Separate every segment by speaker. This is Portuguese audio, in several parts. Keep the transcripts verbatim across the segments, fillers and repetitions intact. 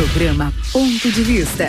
Speaker 1: Programa Ponto de Vista.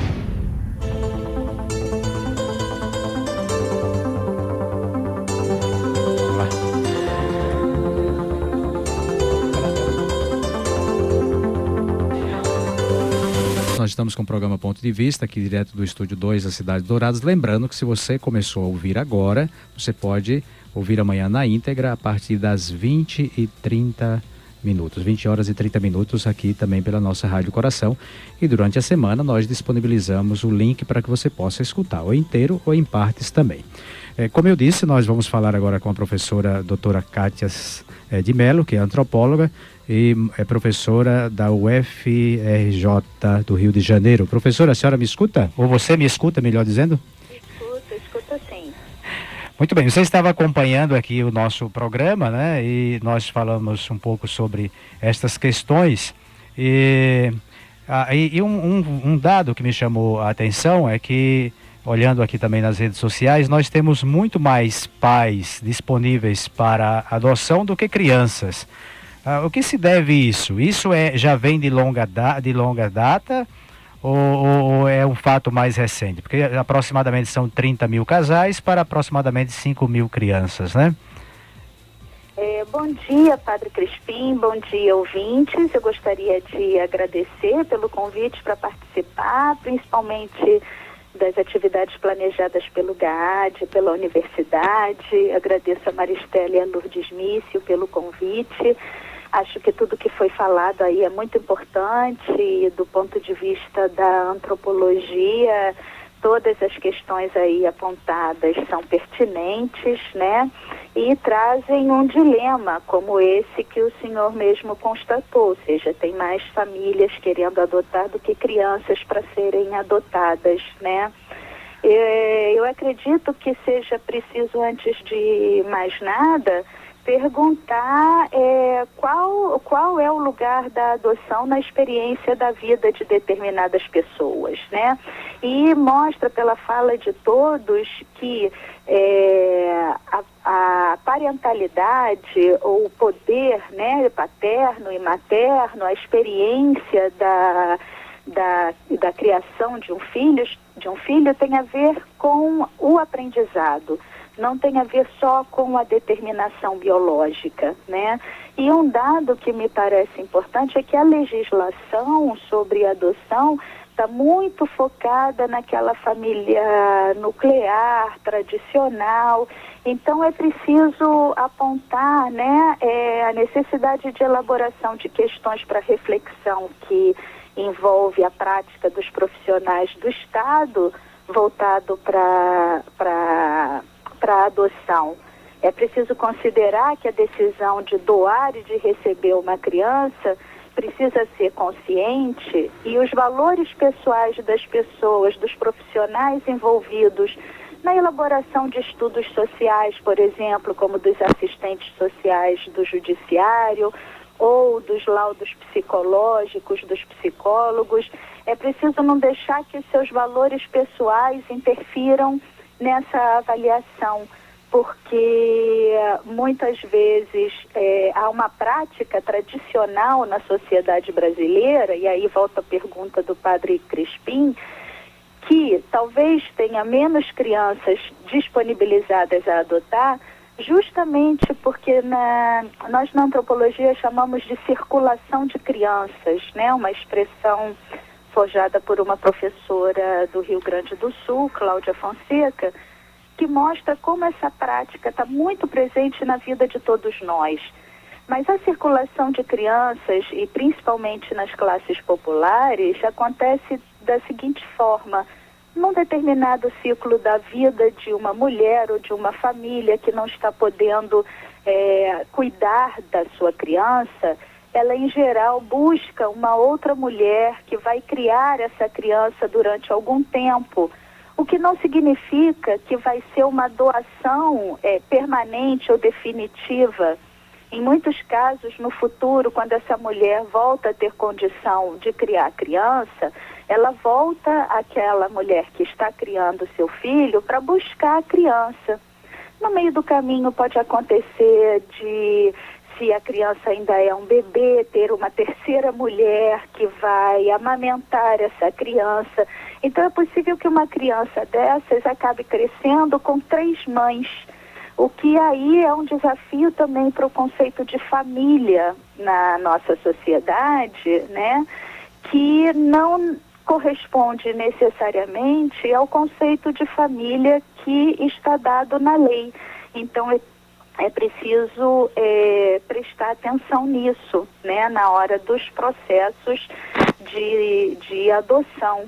Speaker 2: Nós estamos com o programa Ponto de Vista, aqui direto do Estúdio dois da Cidade de Dourados. Lembrando que se você começou a ouvir agora, você pode ouvir amanhã na íntegra a partir das vinte e trinta minutos, vinte horas e trinta minutos aqui também pela nossa Rádio Coração. E durante a semana nós disponibilizamos o link para que você possa escutar, ou inteiro ou em partes também. É, como eu disse, nós vamos falar agora com a professora doutora Kátia é, de Mello, que é antropóloga e é professora da U F R J do Rio de Janeiro. Professora, a senhora me escuta? Ou você me escuta, melhor dizendo?
Speaker 3: Escuta, escuta sim.
Speaker 2: Muito bem, você estava acompanhando aqui o nosso programa, né? E nós falamos um pouco sobre estas questões. E, ah, e, e um, um, um dado que me chamou a atenção é que, olhando aqui também nas redes sociais, nós temos muito mais pais disponíveis para adoção do que crianças. Ah, o que se deve isso? Isso é, já vem de longa, da, de longa data ou, ou é um fato mais recente? Porque aproximadamente são trinta mil casais para aproximadamente cinco mil crianças, né?
Speaker 3: É, bom dia, Padre Crispim, bom dia, ouvintes. Eu gostaria de agradecer pelo convite para participar, principalmente das atividades planejadas pelo G A A D, pela universidade. Agradeço a Maristela e a Lourdes Mício pelo convite. Acho que tudo que foi falado aí é muito importante do ponto de vista da antropologia. Todas as questões aí apontadas são pertinentes, né? E trazem um dilema como esse que o senhor mesmo constatou, ou seja, tem mais famílias querendo adotar do que crianças para serem adotadas, né? Eu acredito que seja preciso, antes de mais nada, perguntar é, qual, qual é o lugar da adoção na experiência da vida de determinadas pessoas, né? E mostra pela fala de todos que é, a, a parentalidade ou o poder, né, paterno e materno, a experiência da, da, da criação de um filho, de um filho tem a ver com o aprendizado. Não tem a ver só com a determinação biológica, né? E um dado que me parece importante é que a legislação sobre adoção está muito focada naquela família nuclear, tradicional. Então é preciso apontar, né, é, a necessidade de elaboração de questões para reflexão que envolve a prática dos profissionais do Estado voltado para para para a adoção. É preciso considerar que a decisão de doar e de receber uma criança precisa ser consciente e os valores pessoais das pessoas, dos profissionais envolvidos na elaboração de estudos sociais, por exemplo, como dos assistentes sociais do judiciário ou dos laudos psicológicos dos psicólogos, é preciso não deixar que seus valores pessoais interfiram nessa avaliação, porque muitas vezes é, há uma prática tradicional na sociedade brasileira, e aí volta a pergunta do Padre Crispim, que talvez tenha menos crianças disponibilizadas a adotar, justamente porque na, nós na antropologia chamamos de circulação de crianças, né? Uma expressão forjada por uma professora do Rio Grande do Sul, Cláudia Fonseca, que mostra como essa prática está muito presente na vida de todos nós. Mas a circulação de crianças, e principalmente nas classes populares, acontece da seguinte forma: num determinado ciclo da vida de uma mulher ou de uma família que não está podendo é, cuidar da sua criança, ela em geral busca uma outra mulher que vai criar essa criança durante algum tempo, o que não significa que vai ser uma doação é, permanente ou definitiva. Em muitos casos, no futuro, quando essa mulher volta a ter condição de criar a criança, ela volta àquela mulher que está criando seu filho para buscar a criança. No meio do caminho pode acontecer de se a criança ainda é um bebê, ter uma terceira mulher que vai amamentar essa criança. Então é possível que uma criança dessas acabe crescendo com três mães, o que aí é um desafio também para o conceito de família na nossa sociedade, né? Que não corresponde necessariamente ao conceito de família que está dado na lei. Então é É preciso é, prestar atenção nisso, né, na hora dos processos de, de adoção.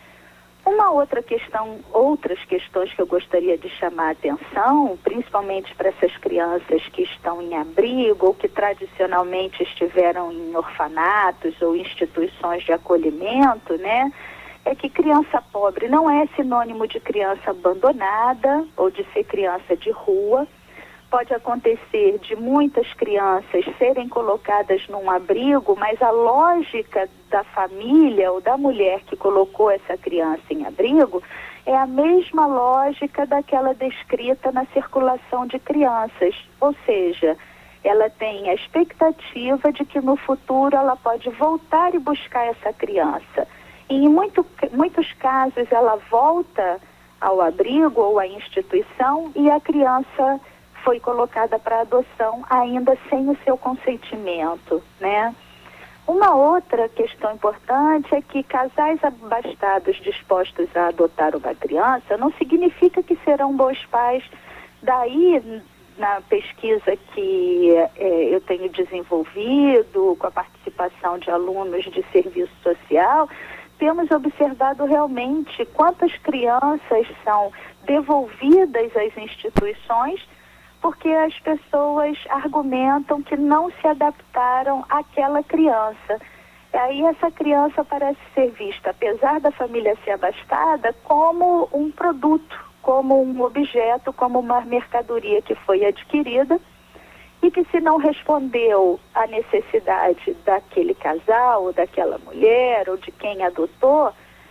Speaker 3: Uma outra questão, outras questões que eu gostaria de chamar a atenção, principalmente para essas crianças que estão em abrigo ou que tradicionalmente estiveram em orfanatos ou instituições de acolhimento, né, é que criança pobre não é sinônimo de criança abandonada ou de ser criança de rua. Pode acontecer de muitas crianças serem colocadas num abrigo, mas a lógica da família ou da mulher que colocou essa criança em abrigo é a mesma lógica daquela descrita na circulação de crianças. Ou seja, ela tem a expectativa de que no futuro ela pode voltar e buscar essa criança. E em muito, muitos casos ela volta ao abrigo ou à instituição e a criança foi colocada para adoção ainda sem o seu consentimento, né? Uma outra questão importante é que casais abastados dispostos a adotar uma criança não significa que serão bons pais. Daí, na pesquisa que é, eu tenho desenvolvido com a participação de alunos de serviço social, temos observado realmente quantas crianças são devolvidas às instituições porque as pessoas argumentam que não se adaptaram àquela criança. E aí essa criança parece ser vista, apesar da família ser abastada, como um produto, como um objeto, como uma mercadoria que foi adquirida e que, se não respondeu à necessidade daquele casal, ou daquela mulher, ou de quem adotou,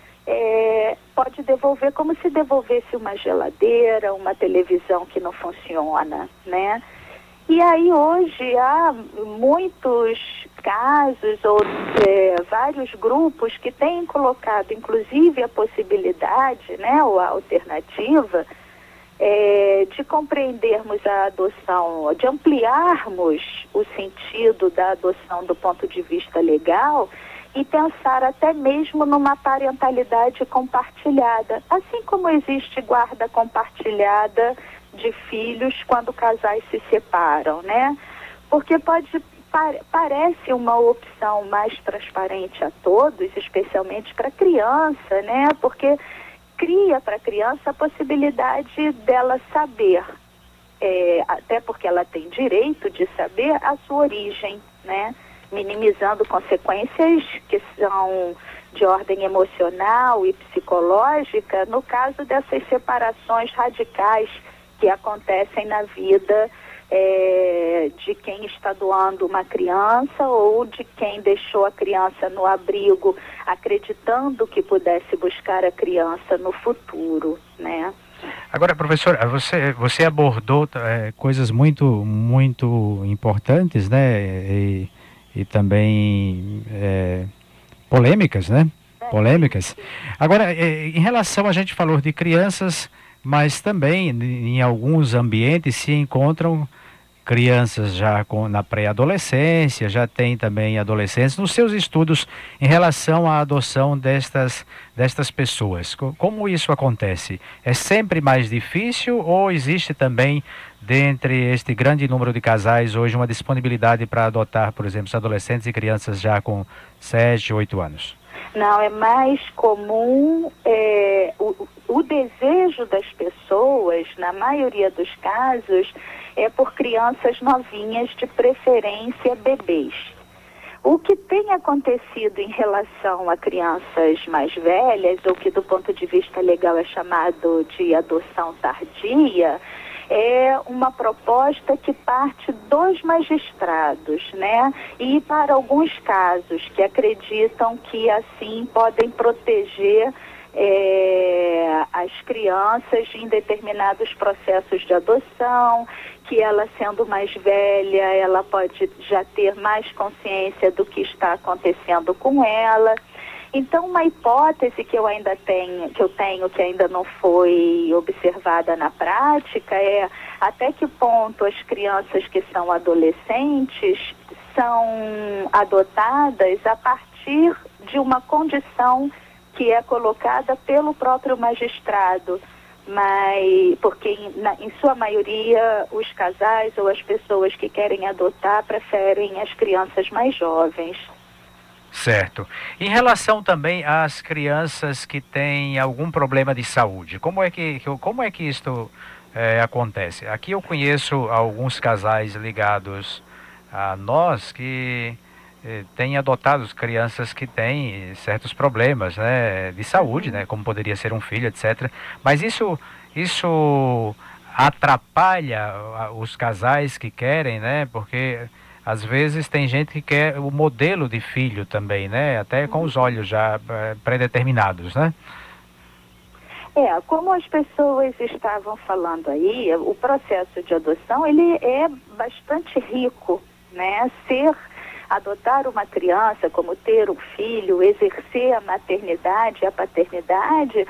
Speaker 3: É, pode devolver como se devolvesse uma geladeira, uma televisão que não funciona, né? E aí hoje há muitos casos ou é, vários grupos que têm colocado inclusive a possibilidade, né, ou a alternativa é, de compreendermos a adoção, de ampliarmos o sentido da adoção do ponto de vista legal e pensar até mesmo numa parentalidade compartilhada, assim como existe guarda compartilhada de filhos quando casais se separam, né? Porque pode, par, parece uma opção mais transparente a todos, especialmente para a criança, né? Porque cria para a criança a possibilidade dela saber, é, até porque ela tem direito de saber a sua origem, né? Minimizando consequências que são de ordem emocional e psicológica no caso dessas separações radicais que acontecem na vida é, de quem está doando uma criança ou de quem deixou a criança no abrigo acreditando que pudesse buscar a criança no futuro, né?
Speaker 2: Agora, professora, você, você abordou é, coisas muito, muito importantes, né? E, e também é, polêmicas, né? Polêmicas. Agora, em relação, a gente falou de crianças, mas também em alguns ambientes se encontram crianças já com, na pré-adolescência, já tem também adolescentes. Nos seus estudos em relação à adoção destas, destas pessoas, como isso acontece? É sempre mais difícil ou existe também, dentre este grande número de casais, hoje uma disponibilidade para adotar, por exemplo, adolescentes e crianças já com sete, oito anos?
Speaker 3: Não, é mais comum é, o, o desejo das pessoas, na maioria dos casos, é por crianças novinhas, de preferência bebês. O que tem acontecido em relação a crianças mais velhas, ou que do ponto de vista legal é chamado de adoção tardia, é uma proposta que parte dos magistrados, né? E para alguns casos que acreditam que assim podem proteger é, as crianças em determinados processos de adoção, que ela sendo mais velha, ela pode já ter mais consciência do que está acontecendo com ela. Então, uma hipótese que eu ainda tenho, que eu tenho, que ainda não foi observada na prática, é até que ponto as crianças que são adolescentes são adotadas a partir de uma condição que é colocada pelo próprio magistrado, mas porque em, na, em sua maioria os casais ou as pessoas que querem adotar preferem as crianças mais jovens.
Speaker 2: Certo. Em relação também às crianças que têm algum problema de saúde, como é que, como é que isto é, acontece? Aqui eu conheço alguns casais ligados a nós que eh, têm adotado crianças que têm certos problemas, né, de saúde, né, como poderia ser um filho, etcétera. Mas isso, isso atrapalha os casais que querem, né, porque às vezes tem gente que quer o modelo de filho também, né? Até com os olhos já é, pré-determinados, né?
Speaker 3: É, como as pessoas estavam falando aí, o processo de adoção, ele é bastante rico, né? Ser, adotar uma criança, como ter um filho, exercer a maternidade, a paternidade,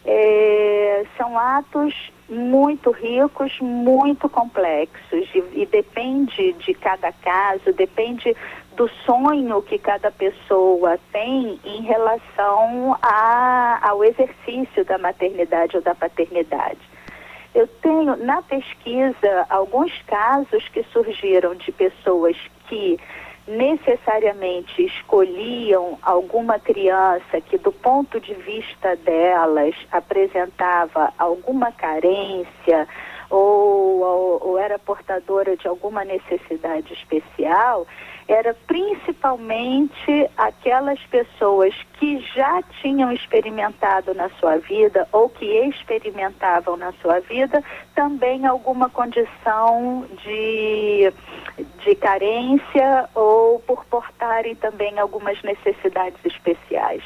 Speaker 3: é, são atos muito ricos, muito complexos e, e depende de cada caso, depende do sonho que cada pessoa tem em relação a, ao exercício da maternidade ou da paternidade. Eu tenho na pesquisa alguns casos que surgiram de pessoas que necessariamente escolhiam alguma criança que do ponto de vista delas apresentava alguma carência ou, ou, ou era portadora de alguma necessidade especial, era principalmente aquelas pessoas que já tinham experimentado na sua vida ou que experimentavam na sua vida também alguma condição de, de carência ou por portarem também algumas necessidades especiais.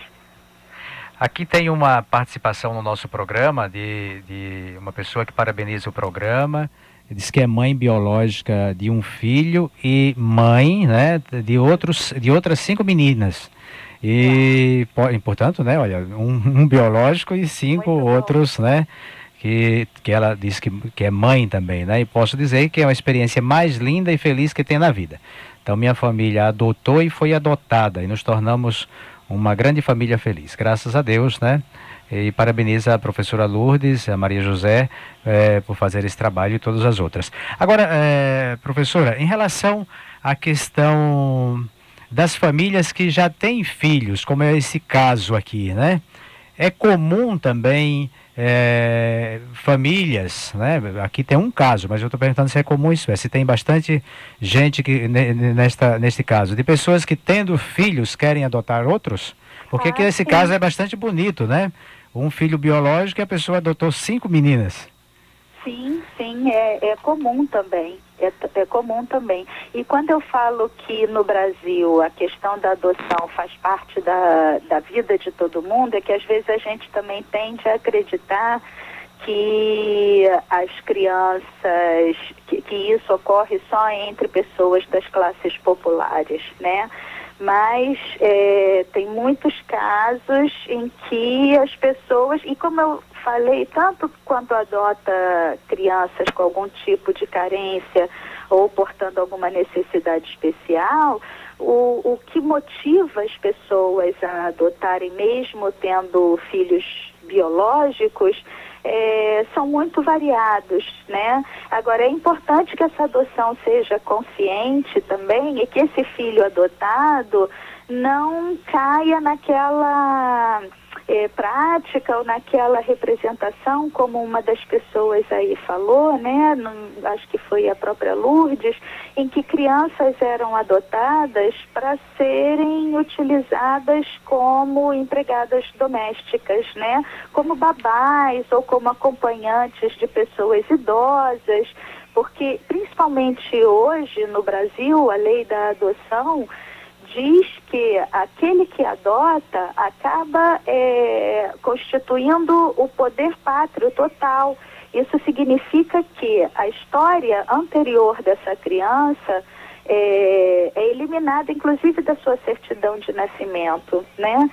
Speaker 2: Aqui tem uma participação no nosso programa de, de uma pessoa que parabeniza o programa. Diz que é mãe biológica de um filho e mãe, né, de, outros, de outras cinco meninas. E, é. portanto, né, olha, um, um biológico e cinco Muito outros, bom. né, que, que ela diz que, que é mãe também, né, e posso dizer que é uma experiência mais linda e feliz que tem na vida. Então, minha família adotou e foi adotada, e nos tornamos uma grande família feliz, graças a Deus, né. E parabeniza a professora Lourdes, a Maria José, é, por fazer esse trabalho e todas as outras. Agora, é, professora, em relação à questão das famílias que já têm filhos, como é esse caso aqui, né? É comum também é, famílias, né? Aqui tem um caso, mas eu estou perguntando se é comum isso, é, se tem bastante gente que, nesta, neste caso, de pessoas que tendo filhos querem adotar outros, porque ah, que esse sim. caso é bastante bonito, né? Um filho biológico e a pessoa adotou cinco meninas.
Speaker 3: Sim, sim, é, é comum também, é, é comum também. E quando eu falo que no Brasil a questão da adoção faz parte da, da vida de todo mundo, é que às vezes a gente também tende a acreditar que as crianças, que, que isso ocorre só entre pessoas das classes populares, né? Mas é, tem muitos casos em que as pessoas, e como eu falei, tanto quando adota crianças com algum tipo de carência ou portando alguma necessidade especial, o, o que motiva as pessoas a adotarem, mesmo tendo filhos biológicos, É, são muito variados, né? Agora, é importante que essa adoção seja consciente também e que esse filho adotado não caia naquela é, prática ou naquela representação, como uma das pessoas aí falou, né? Não, acho que foi a própria Lourdes, em que crianças eram adotadas para serem utilizadas como empregadas domésticas, né? Como babás ou como acompanhantes de pessoas idosas, porque principalmente hoje no Brasil a lei da adoção diz que aquele que adota acaba é, constituindo o poder pátrio total. Isso significa que a história anterior dessa criança é, é eliminada, inclusive, da sua certidão de nascimento, né?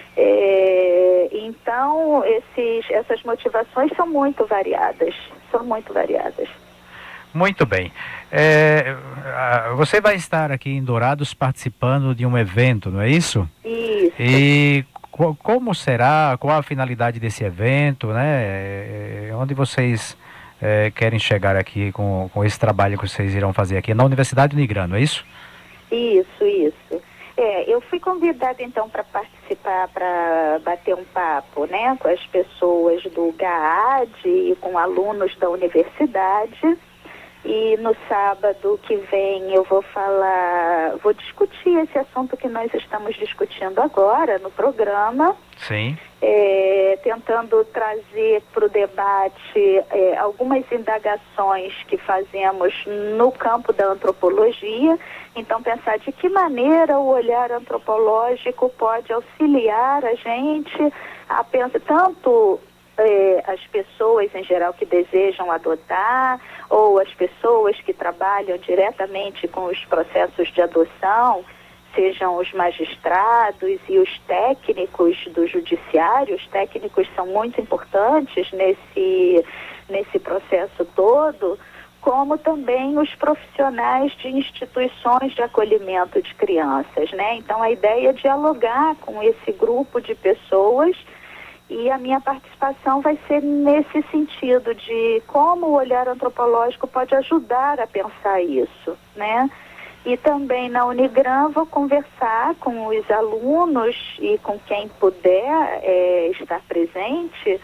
Speaker 3: É, então, esses, essas motivações são muito variadas, são muito variadas.
Speaker 2: Muito bem. É, você vai estar aqui em Dourados participando de um evento, não é isso?
Speaker 3: Isso.
Speaker 2: E co como será, qual a finalidade desse evento, né? Onde vocês é, querem chegar aqui com, com esse trabalho que vocês irão fazer aqui? Na Universidade Unigrã, não é isso?
Speaker 3: Isso, isso. É, eu fui convidada então para participar, para bater um papo, né, com as pessoas do G A A D e com alunos da universidade. E no sábado que vem eu vou falar, vou discutir esse assunto que nós estamos discutindo agora no programa.
Speaker 2: Sim.
Speaker 3: É, tentando trazer para o debate é, algumas indagações que fazemos no campo da antropologia. Então, pensar de que maneira o olhar antropológico pode auxiliar a gente a pensar tanto É, as pessoas em geral que desejam adotar ou as pessoas que trabalham diretamente com os processos de adoção, sejam os magistrados e os técnicos do judiciário. Os técnicos são muito importantes nesse, nesse processo todo, como também os profissionais de instituições de acolhimento de crianças, né? Então, a ideia é dialogar com esse grupo de pessoas. E a minha participação vai ser nesse sentido de como o olhar antropológico pode ajudar a pensar isso, né? E também na Unigrã vou conversar com os alunos e com quem puder é, estar presente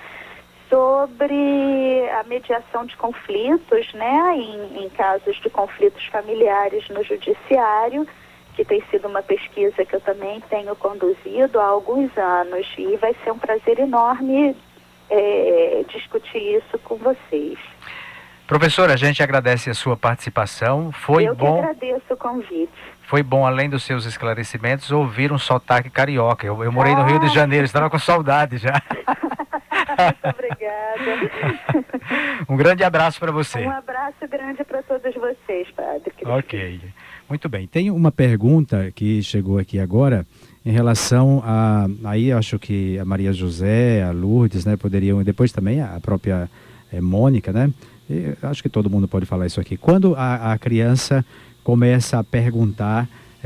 Speaker 3: sobre a mediação de conflitos, né? Em, em casos de conflitos familiares no judiciário, que tem sido uma pesquisa que eu também tenho conduzido há alguns anos, e vai ser um prazer enorme é, discutir isso com vocês.
Speaker 2: Professora, a gente agradece a sua participação. Foi
Speaker 3: eu
Speaker 2: bom.
Speaker 3: Eu que agradeço o convite.
Speaker 2: Foi bom, além dos seus esclarecimentos, ouvir um sotaque carioca. Eu, eu morei ah. no Rio de Janeiro, estava com saudade já.
Speaker 3: Muito obrigada.
Speaker 2: Um grande abraço para você.
Speaker 3: Um abraço grande para todos vocês, Padre.
Speaker 2: Ok. Muito bem. Tem uma pergunta que chegou aqui agora em relação a... Aí acho que a Maria José, a Lourdes, né, poderiam... Depois também a própria é, Mônica, né? E acho que todo mundo pode falar isso aqui. Quando a, a criança começa a perguntar...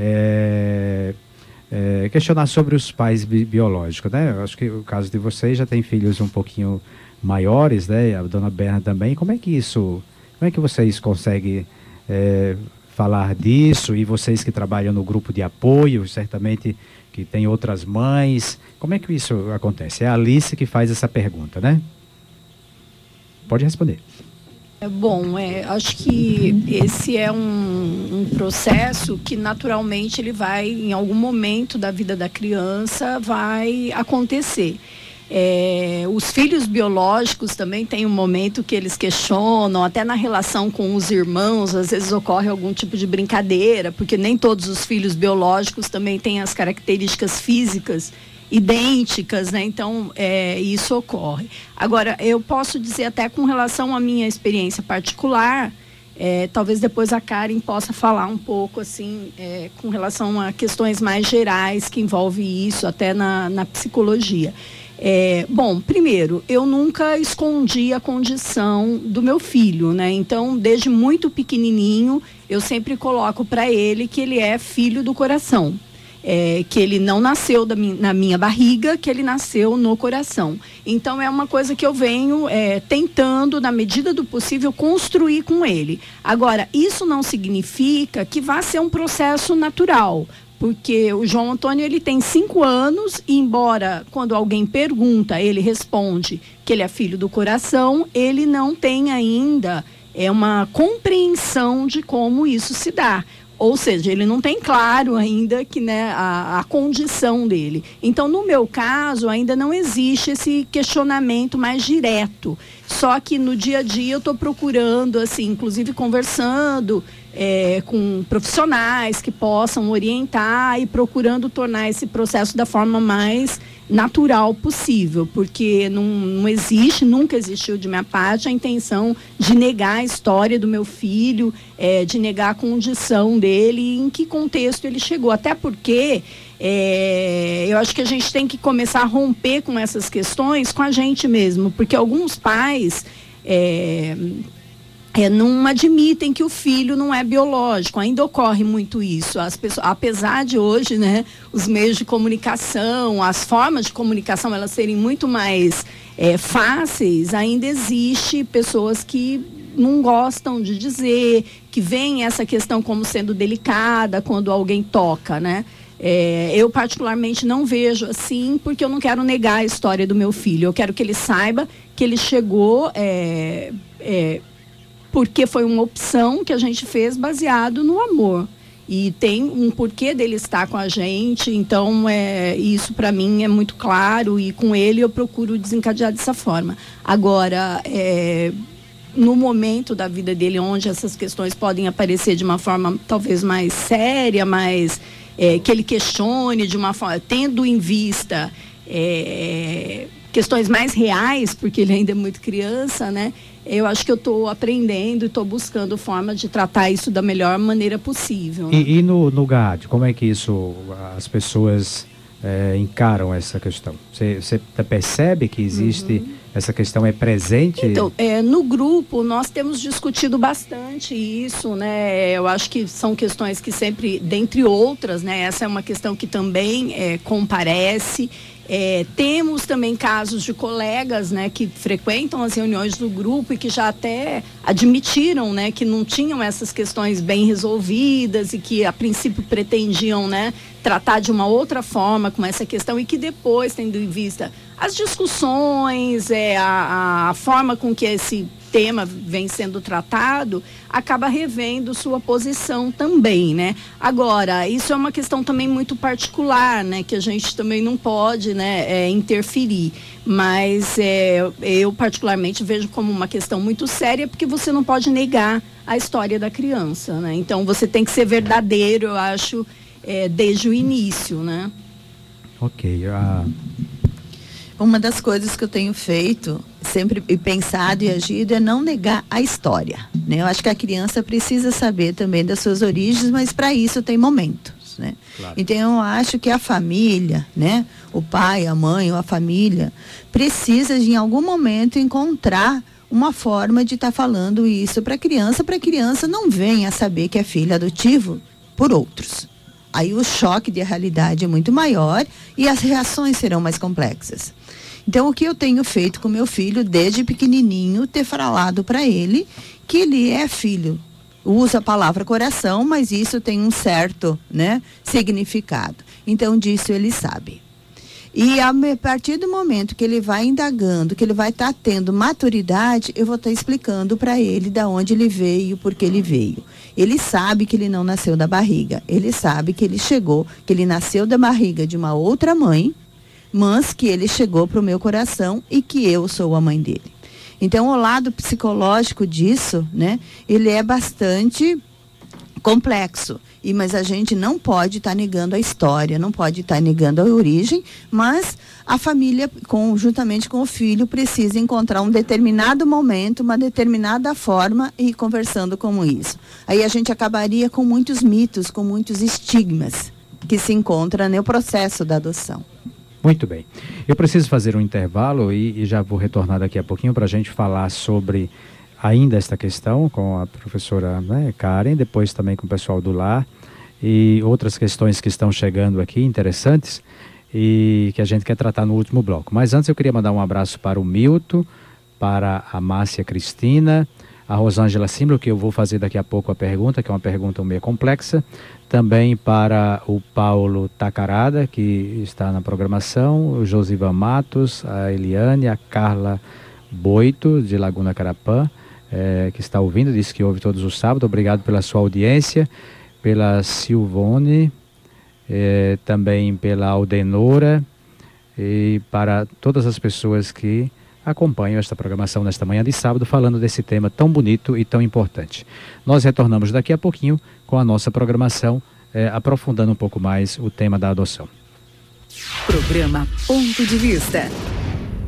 Speaker 2: É, é, questionar sobre os pais bi biológicos, né? Eu acho que o caso de vocês já tem filhos um pouquinho maiores, né? A dona Berna também. Como é que isso... Como é que vocês conseguem... É, falar disso, e vocês que trabalham no grupo de apoio, certamente que tem outras mães, como é que isso acontece? É a Alice que faz essa pergunta, né? Pode responder.
Speaker 4: É bom, é, acho que esse é um, um processo que naturalmente ele vai, em algum momento da vida da criança, vai acontecer. É, os filhos biológicos também tem um momento que eles questionam, até na relação com os irmãos, às vezes ocorre algum tipo de brincadeira, porque nem todos os filhos biológicos também têm as características físicas idênticas, né? Então, é, isso ocorre. Agora, eu posso dizer até com relação à minha experiência particular, é, talvez depois a Karen possa falar um pouco, assim, é, com relação a questões mais gerais que envolvem isso, até na, na psicologia. É, bom, primeiro, eu nunca escondi a condição do meu filho, né? Então, desde muito pequenininho, eu sempre coloco para ele que ele é filho do coração. É, que ele não nasceu da mi- na minha barriga, que ele nasceu no coração. Então, é uma coisa que eu venho é, tentando, na medida do possível, construir com ele. Agora, isso não significa que vá ser um processo natural. Porque o João Antônio, ele tem cinco anos e, embora quando alguém pergunta, ele responde que ele é filho do coração, ele não tem ainda é, uma compreensão de como isso se dá. Ou seja, ele não tem claro ainda que, né, a, a condição dele. Então, no meu caso, ainda não existe esse questionamento mais direto. Só que no dia a dia eu estou procurando, assim, inclusive conversando é, com profissionais que possam orientar e procurando tornar esse processo da forma mais natural possível, porque não, não existe, nunca existiu de minha parte a intenção de negar a história do meu filho, é, de negar a condição dele, em que contexto ele chegou, até porque é, eu acho que a gente tem que começar a romper com essas questões com a gente mesmo, porque alguns pais é, É, não admitem que o filho não é biológico, ainda ocorre muito isso. As pessoas, apesar de hoje, né, os meios de comunicação, as formas de comunicação, elas serem muito mais é, fáceis, ainda existe pessoas que não gostam de dizer, que veem essa questão como sendo delicada quando alguém toca, né? É, eu particularmente não vejo assim, porque eu não quero negar a história do meu filho. Eu quero que ele saiba que ele chegou... É, é, porque foi uma opção que a gente fez baseado no amor. E tem um porquê dele estar com a gente, então é, isso para mim é muito claro, e com ele eu procuro desencadear dessa forma. Agora, é, no momento da vida dele, onde essas questões podem aparecer de uma forma talvez mais séria, mais, é, que ele questione de uma forma, tendo em vista... É, questões mais reais, porque ele ainda é muito criança, né? Eu acho que eu estou aprendendo e estou buscando forma de tratar isso da melhor maneira possível. Né?
Speaker 2: E, e no, no G A D, como é que isso, as pessoas é, encaram essa questão? Você, você percebe que existe, uhum. essa questão é presente?
Speaker 4: Então, é, no grupo nós temos discutido bastante isso, né? Eu acho que são questões que sempre, dentre outras, né? Essa é uma questão que também é, comparece. É, temos também casos de colegas, né, que frequentam as reuniões do grupo e que já até admitiram, né, que não tinham essas questões bem resolvidas e que a princípio pretendiam, né, tratar de uma outra forma com essa questão, e que depois, tendo em vista as discussões, é, a, a forma com que esse tema vem sendo tratado, acaba revendo sua posição também, né? Agora, isso é uma questão também muito particular, né? Que a gente também não pode, né, é, interferir. Mas é, eu particularmente vejo como uma questão muito séria, porque você não pode negar a história da criança, né? Então você tem que ser verdadeiro, eu acho, é, desde o início, né?
Speaker 2: Ok. Uh...
Speaker 5: Uma das coisas que eu tenho feito, sempre e pensado e agido, é não negar a história, né? Eu acho que a criança precisa saber também das suas origens, mas para isso tem momentos, né? Claro. Então eu acho que a família, né? O pai, a mãe ou a família precisa de em algum momento encontrar uma forma de estar tá falando isso para a criança, para a criança não venha a saber que é filho adotivo por outros. Aí o choque de realidade é muito maior e as reações serão mais complexas. Então, o que eu tenho feito com meu filho, desde pequenininho, ter falado para ele que ele é filho. Usa a palavra coração, mas isso tem um certo, né, significado. Então, disso ele sabe. E a partir do momento que ele vai indagando, que ele vai estar tá tendo maturidade, eu vou estar tá explicando para ele de onde ele veio, por que ele veio. Ele sabe que ele não nasceu da barriga. Ele sabe que ele chegou, que ele nasceu da barriga de uma outra mãe, mas que ele chegou para o meu coração e que eu sou a mãe dele. Então, o lado psicológico disso, né, ele é bastante complexo. E, mas a gente não pode estar tá negando a história, não pode estar tá negando a origem, mas a família, conjuntamente com o filho, precisa encontrar um determinado momento, uma determinada forma e ir conversando como isso. Aí a gente acabaria com muitos mitos, com muitos estigmas que se encontram no processo da adoção.
Speaker 2: Muito bem. Eu preciso fazer um intervalo e, e já vou retornar daqui a pouquinho para a gente falar sobre ainda esta questão com a professora, né, Karen, depois também com o pessoal do lar e outras questões que estão chegando aqui, interessantes, e que a gente quer tratar no último bloco. Mas antes eu queria mandar um abraço para o Milton, para a Márcia Cristina, a Rosângela Simlo, que eu vou fazer daqui a pouco a pergunta, que é uma pergunta meio complexa, também para o Paulo Tacarada, que está na programação, o Josivan Matos, a Eliane, a Carla Boito, de Laguna Carapã, é, que está ouvindo, disse que ouve todos os sábados. Obrigado pela sua audiência, pela Silvone, é, também pela Aldenora, e para todas as pessoas que acompanham esta programação nesta manhã de sábado, falando desse tema tão bonito e tão importante. Nós retornamos daqui a pouquinho com a nossa programação, eh, aprofundando um pouco mais o tema da adoção.
Speaker 1: Programa Ponto de Vista.